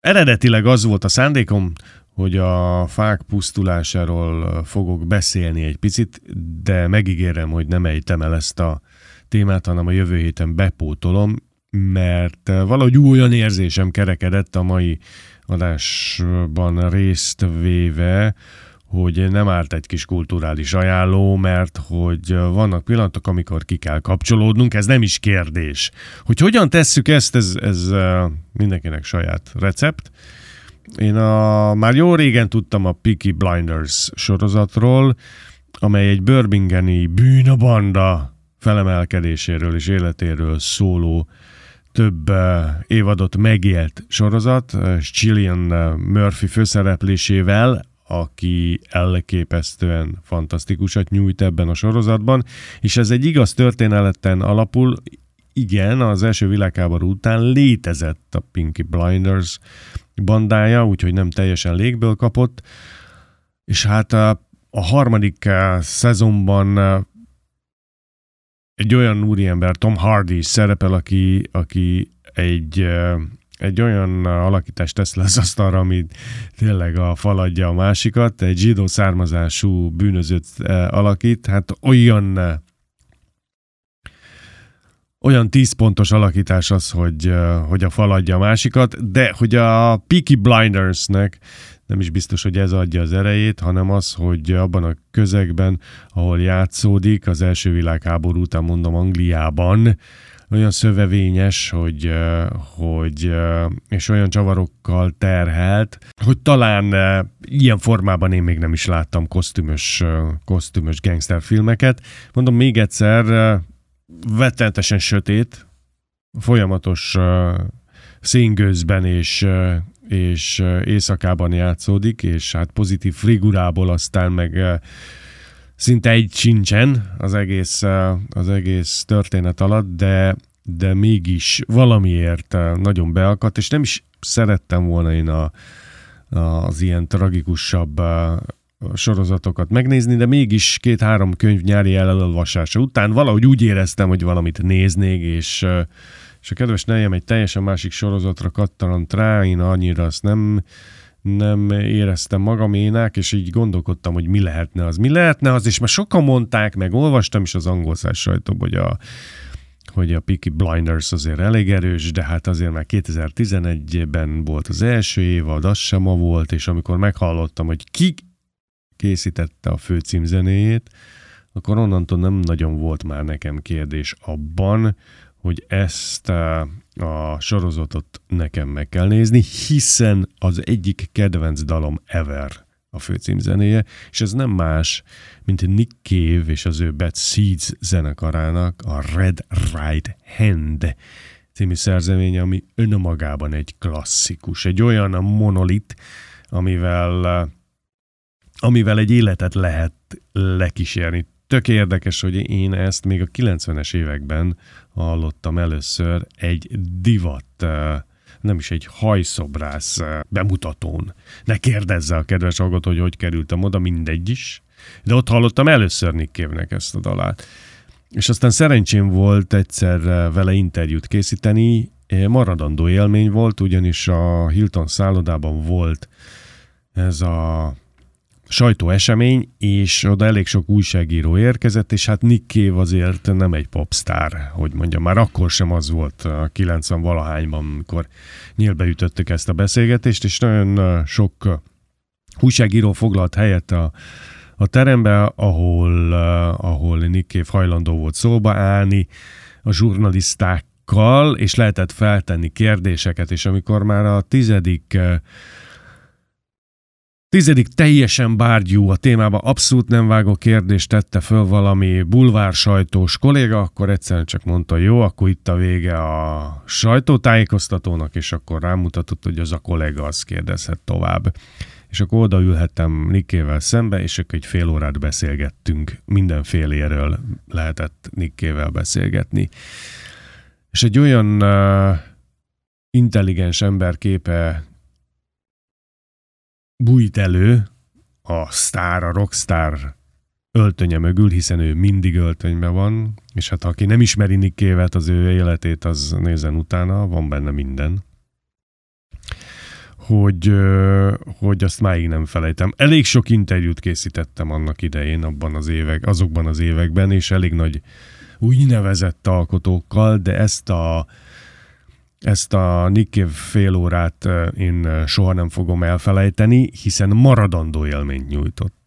Eredetileg az volt a szándékom, hogy a fák pusztulásáról fogok beszélni egy picit, de megígérem, hogy nem ejtem el ezt a témát, hanem a jövő héten bepótolom, mert valahogy olyan érzésem kerekedett a mai adásban részt véve, hogy nem árt egy kis kulturális ajánló, mert hogy vannak pillanatok, amikor ki kell kapcsolódnunk, ez nem is kérdés. Hogy hogyan tesszük ezt, ez mindenkinek saját recept. Én már jó régen tudtam a Peaky Blinders sorozatról, amely egy birminghami bűnbanda felemelkedéséről és életéről szóló több évadot megélt sorozat, Cillian Murphy főszereplésével, aki elképesztően fantasztikusat nyújt ebben a sorozatban, és ez egy igaz történeten alapul. Igen, az első világháború után létezett a Peaky Blinders bandája, úgyhogy nem teljesen légből kapott, és hát a harmadik szezonban egy olyan úriember, Tom Hardy szerepel, aki egy olyan alakítást tesz le az asztalra, ami tényleg a faladja a másikat, egy zsidó származású bűnözőt alakít, hát olyan 10 pontos alakítás az, hogy a faladja a másikat, de hogy a Peaky Blindersnek nem is biztos, hogy ez adja az erejét, hanem az, hogy abban a közegben, ahol játszódik, az első világháború után mondom Angliában, olyan szövevényes, hogy és olyan csavarokkal terhelt, hogy talán ilyen formában én még nem is láttam kosztümös gangsterfilmeket. Mondom még egyszer, rettenetesen sötét, folyamatos széngőzben és éjszakában játszódik, és hát pozitív figurából aztán meg szinte egy sincsen az egész történet alatt, de mégis valamiért nagyon beakadt, és nem is szerettem volna én az ilyen tragikusabb sorozatokat megnézni, de mégis 2-3 könyv nyári elolvasása után valahogy úgy éreztem, hogy valamit néznék, és a kedves nejem egy teljesen másik sorozatra kattant rá, én annyira azt nem éreztem magaménak, és így gondolkodtam, hogy mi lehetne az, és már sokan mondták, meg olvastam is az angol száz sajtóban, hogy a Peaky Blinders azért elég erős, de hát azért már 2011-ben volt az első évad, az sem ma volt, és amikor meghallottam, hogy ki készítette a főcímzenéjét, akkor onnantól nem nagyon volt már nekem kérdés abban, hogy ezt a sorozatot nekem meg kell nézni, hiszen az egyik kedvenc dalom ever a főcímzenéje, és ez nem más, mint Nick Cave és az ő Bad Seeds zenekarának a Red Right Hand című szerzeménye, ami önmagában egy klasszikus, egy olyan monolit, amivel egy életet lehet lekísérni. Tök érdekes, hogy én ezt még a 90-es években hallottam először egy divat, nem is egy hajszobrász bemutatón. Ne kérdezze a kedves hallgató, hogy kerültem oda, mindegy is. De ott hallottam először Nick Cave-nek ezt a dalát. És aztán szerencsém volt egyszer vele interjút készíteni, maradandó élmény volt, ugyanis a Hilton szállodában volt ez a sajtóesemény, és oda elég sok újságíró érkezett, és hát Nick Cave azért nem egy popstar, hogy mondjam, már akkor sem az volt a 90-valahányban, amikor nyílbeütöttük ezt a beszélgetést, és nagyon sok újságíró foglalt helyet a terembe, ahol Nick Cave hajlandó volt szóba állni a zsurnalisztákkal, és lehetett feltenni kérdéseket, és amikor már a tizedik teljesen bárgyú a témában abszolút nem vágó kérdést tette föl valami bulvársajtós kolléga, akkor egyszerűen csak mondta, jó, akkor itt a vége a sajtótájékoztatónak, és akkor rámutatott, hogy az a kolléga azt kérdezhet tovább. És akkor odaülhettem Nick Cave-vel szembe, és akkor egy fél órát beszélgettünk. Mindenféléről lehetett Nick Cave-vel beszélgetni. És egy olyan intelligens emberképe bújt elő a rockstar öltönye mögül, hiszen ő mindig öltönyben van, és hát aki nem ismeri Nick Cave-et, az ő életét, az nézzen utána, van benne minden. hogy azt máig nem felejtem. Elég sok interjút készítettem annak idején azokban az években, és elég nagy úgynevezett alkotókkal, de ezt a Nick Cave fél órát én soha nem fogom elfelejteni, hiszen maradandó élményt nyújtott.